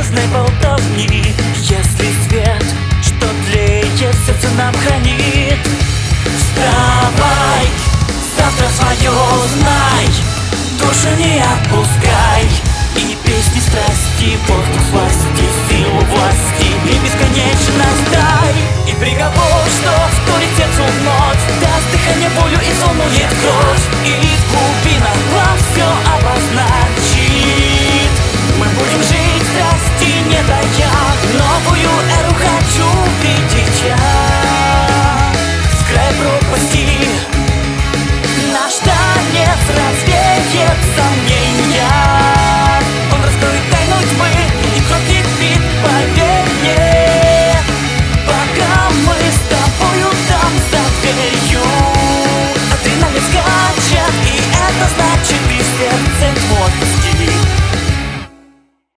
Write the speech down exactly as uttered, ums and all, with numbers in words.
опасной болтовни. Если свет, что тлеет, сердце нам хранит, вставай, завтра свое знай, душу не отпускай. И песни страсти, воздух власти, силу власти и бесконечность дай. И приговор, что вторит сердцу вновь, даст дыхание, волю и волнует кровь. И в глубинах глаз все обознать.